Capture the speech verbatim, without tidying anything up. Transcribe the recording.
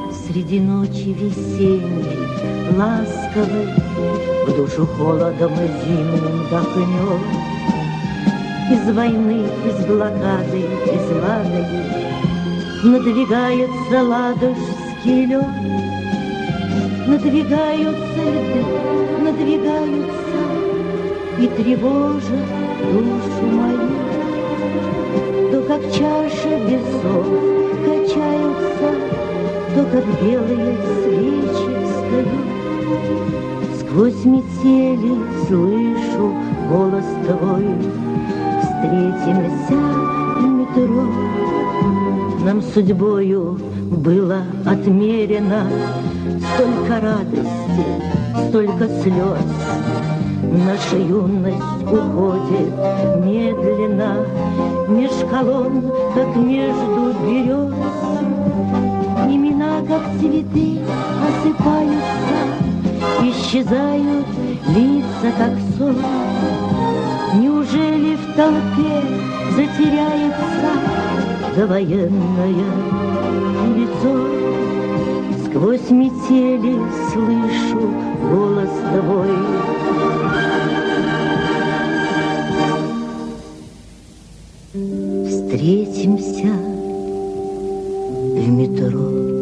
Среди ночи весенней, ласковой, в душу холодом и зимним дохнет. Из войны, из блокады, из ладоги надвигается ладожский лед. Надвигаются льды, надвигаются и тревожат душу мою. То, как чаша весов качаются, то, как белые свечи встают. Сквозь метели слышу голос твой. Встретимся в метро. Нам судьбою было отмерено столько радости, столько слез. Наша юность уходит медленно меж колонн, как между берез. Имена, как цветы, осыпаются, исчезают лица, как сон. Неужели в толпе затеряется довоенное лицо? Сквозь метели слышу голос твой. Встретимся в метро.